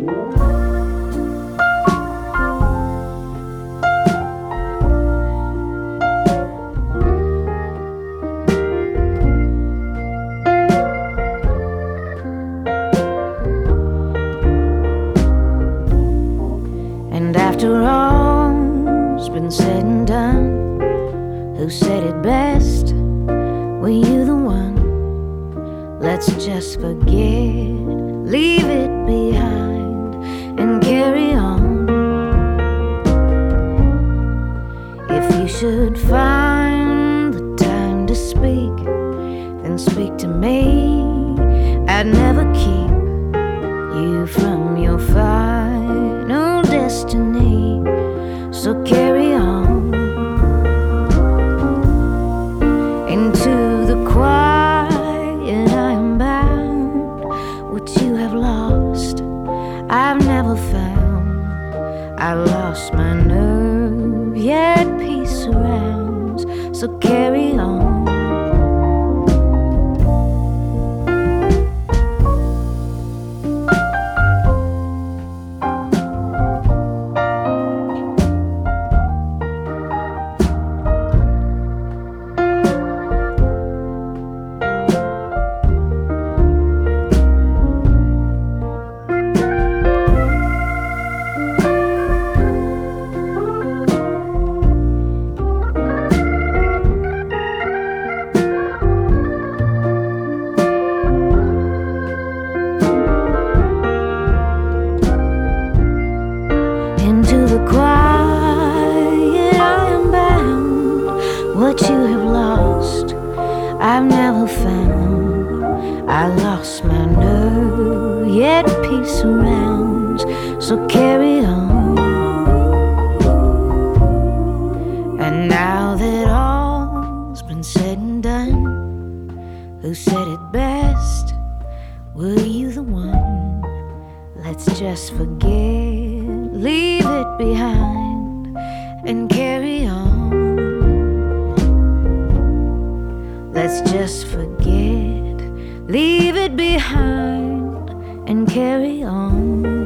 And after all's been said and done, who said it best? Were you the one? Let's just forget, leave it behind, and carry on. If you should find the time to speak, then speak to me. I'd never keep you from your final destiny, so carry on into the quiet. I am bound. What you have lost, I've never found. I lost my nerve, yet peace surrounds, so carry on. Into the quiet, I am bound. What you have lost, I've never found. I lost my nerve, yet peace surrounds, so carry on. And now that all's been said and done, who said it best? Were you the one? Let's just forget, leave it behind, and carry on. Let's just forget, leave it behind, and carry on.